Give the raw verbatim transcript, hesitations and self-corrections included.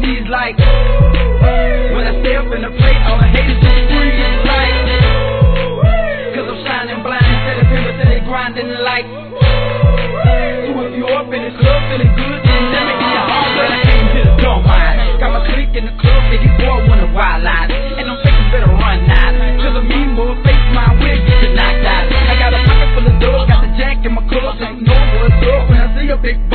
these like when I step in the plate, all the haters just freeze like, cause I'm shining blind instead of people that they grinding like. So if you up in the club feeling good, then let me get your heart where I came to the dumb mind. Got my clique in the club, they these boys wanna wild line, and them fakers better run now, cause a mean boy face my wig get you knocked out. I got a pocket full of dough, got the jack in my club, so you know what's up when I see a big